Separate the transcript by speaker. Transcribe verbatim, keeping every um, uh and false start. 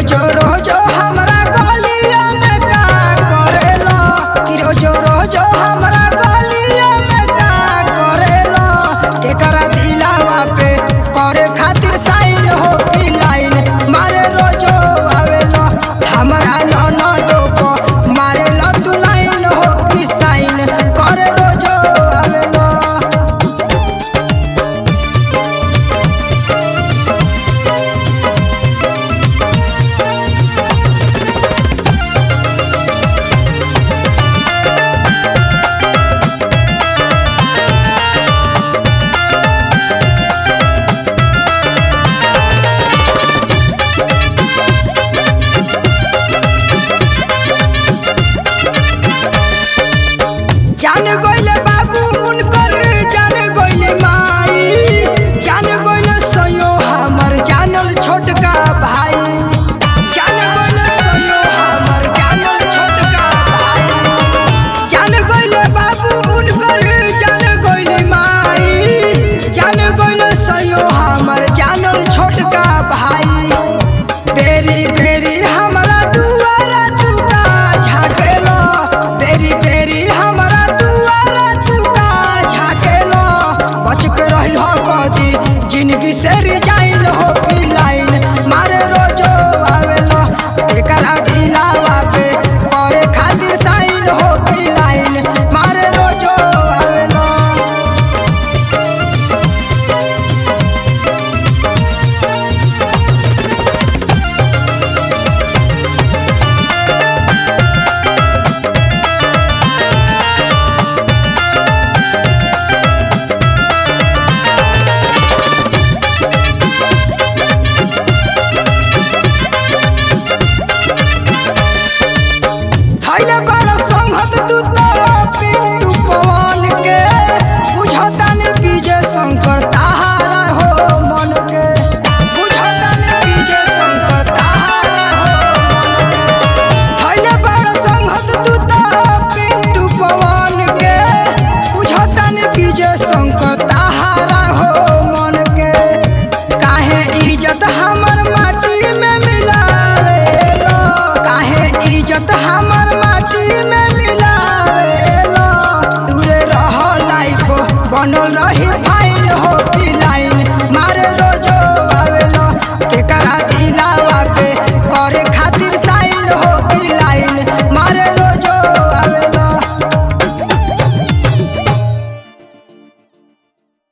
Speaker 1: रोजो रोजो हमरा गलिया में का करेला कि रोजो रोजो हमरा गलिया में का करेला केकरा दिलावा पे करे खातिर साइन हो की लाइन मारे रोजो आवेला हमरा ननदो को मारेला तू लाइन हो की साइन करे रोजो आवेला। जान गोइले बाबू उनकर जान गोइले माई जान गोइले सयो हमर जानल छोटका भाई जान गोइले सयो हमर जानल छोटका भाई जान गोइले बाबू उनकर जान गोइले माई जान गोइले सयो हमर जानल छोटका भाई बेरी बेरी हमरा दुआरा टूटा झाकेला बेरी बेरी हमरा बच के रही हो कदी जिंदगी से